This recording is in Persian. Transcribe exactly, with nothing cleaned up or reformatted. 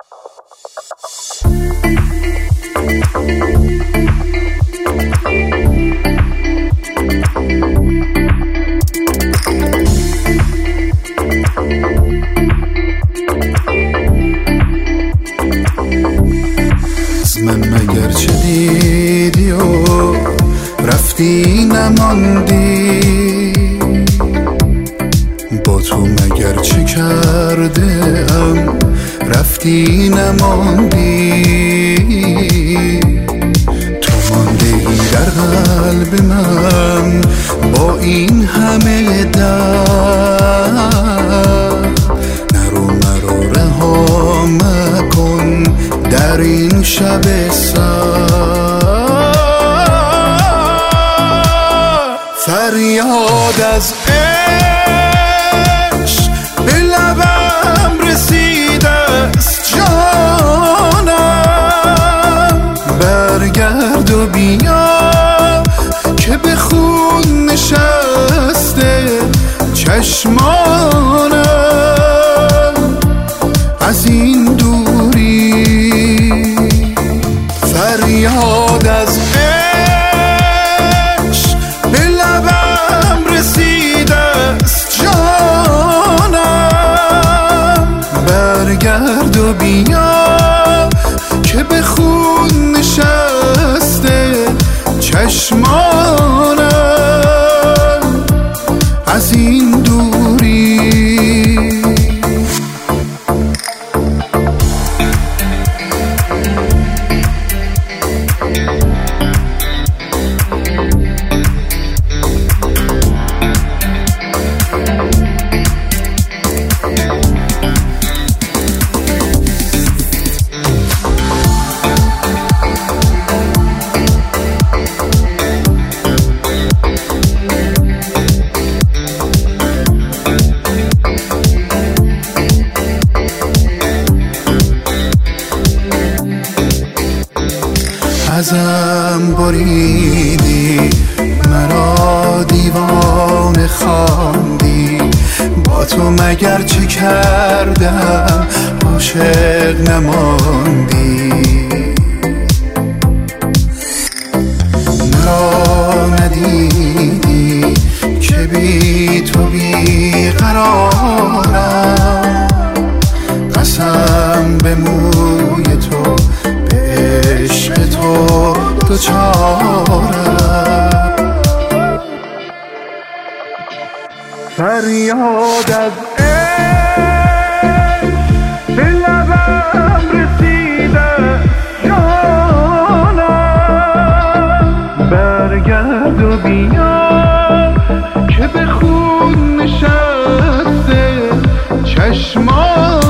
من مگر چه دیدی و رفتی نماندی، با تو مگر چه کرده ام رفتی نماندی، تو ماندگی در قلب من با این همه درد، نرو مرا رها مکن در این شب سرد، فریاد از عشق به لبم رسیده است جانم، برگرد و بیا که به خون نشسته چشمانم از این دوری، فریاد از عشق به لبم رسیده است جانم، برگرد و بیا که به خون نشسته چشمانم از این دوری. ازم بریدی مرا دیوانه خواندی، با تو مگر چه کردم عاشق نماندی، مرا ندیدی که بی تو بی قرارم، قسم به موی تو عشق تو دوچارم، فریاد از عشق به لبم رسیده جانم، برگرد و بیا که به خون نشسته چشمان